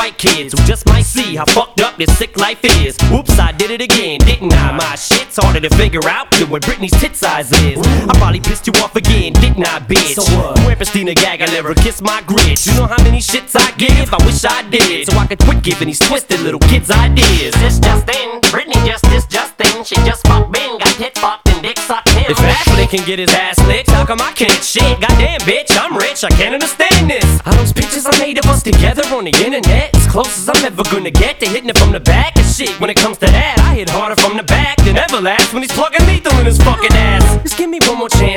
white kids who just might see how fucked up this sick life is. Oops, I did it again, didn't I? My shit's harder to figure out than what Britney's tit size is. I probably pissed you off again, didn't I, bitch? So what? Where Christina Gag, I never kiss my grits. You know how many shits I give? I wish I did, so I could quit giving these twisted little kids ideas. This just in, Britney just this just in. She just fucked Ben, got tit fucked and dick sucked him. If Ashley can get his ass licked, how come I can't shit? Goddamn, bitch, I'm rich, I can't understand this. Are those pictures I made of us together on the internet as close as I'm ever gonna get to hitting it from the back? And shit, when it comes to that, I hit harder from the back than Everlast when he's plugging lethal in his fucking ass. Just give me one more chance